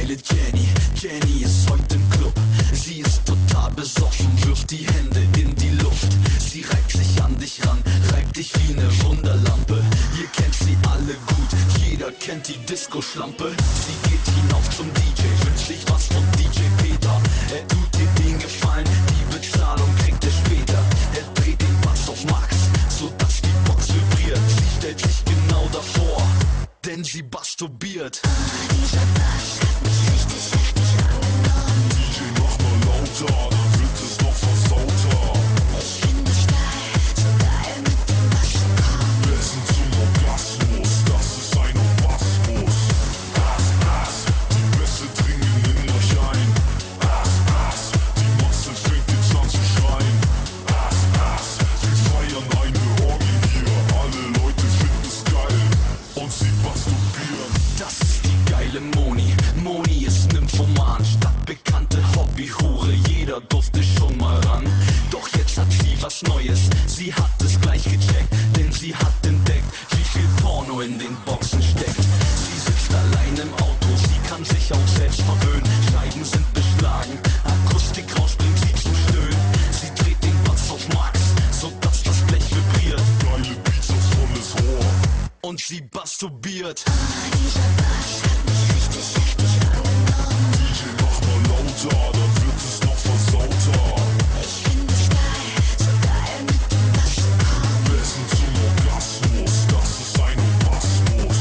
geile Jenny. Jenny ist heute im Club. Sie ist total besoffen, wirft die Hände in die Luft. Sie reibt sich an dich ran, reibt dich wie eine Wunderlampe. Ihr kennt sie alle gut, jeder kennt die Disco-Schlampe. Sie geht hinauf zum DJ, wünscht sich was von DJ Peter. Er tut dir den Gefallen, die Bezahlung kriegt er später. Er dreht den Bass auf Max, sodass die Box vibriert. Sie stellt sich genau davor, denn sie masturbiert. Dieser Bass hat mich richtig heftig angenommen. DJ, mach mal lauter, dann wird es noch versauter. Ich find es geil, so geil mit dem Bass zu kommen. Besten zum Orgasmus, das ist ein Orgasmus. Die Bässe dringen in euch ein. Die Masse fängt jetzt an zu schreien. Wir feiern eine Orgie hier, alle Leute finden es geil und sie masturbieren. Das ist die geile Moni. Moni ist Nymphoman, stadtbekannte Hobbyhure. Jeder durfte schon mal ran. Doch jetzt hat sie was Neues. Sie hat es gleich gecheckt, denn sie hat entdeckt, wie viel Porno in den Boxen steckt. Sie sitzt allein im Auto, sie kann sich auch selbst verwöhnen. Scheiben sind beschlagen, Akustik raus bringt sie zum Stöhnen. Sie dreht den Bass auf Max, sodass das Blech vibriert. Geile Beats auf volles Rohr. Und sie masturbiert. Dieser Bass hat mich richtig heftig angenommen. DJ, mach mal lauter, dann wird es noch versauter. Ich find es geil, so geil mit dem Bass zu kommen. Besten zum Orgasmus, das ist ein Orgasmus.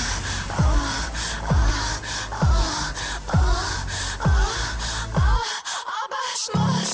Aber es muss.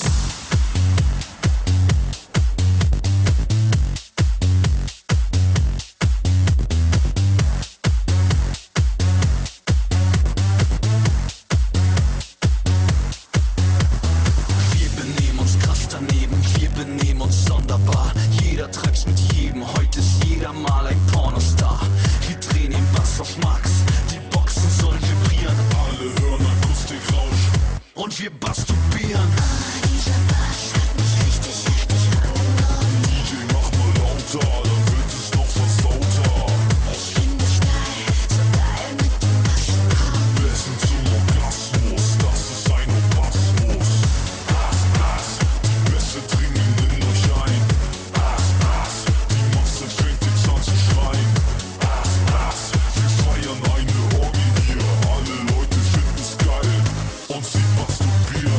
Wir benehmen uns krass daneben, wir benehmen uns sonderbar. Jeder treibt's mit jedem, heute ist jeder mal ein Pornostar. Wir drehen den Bass auf Max, die Boxen sollen vibrieren. Alle hören Akustikrausch. Und wir masturbieren. Dieser Bass hat mich richtig heftig angenommen. DJ, mach mal lauter, dann wird es noch versauter. Ich find es geil, so geil mit dem Bass zu kommen. Besten zum Orgasmus, das ist ein Orgasmus. Die Bässe dringen in euch ein. Die Masse fängt jetzt an zu schreien. Wir feiern eine Orgie hier, alle Leute finden es geil und sie masturbieren.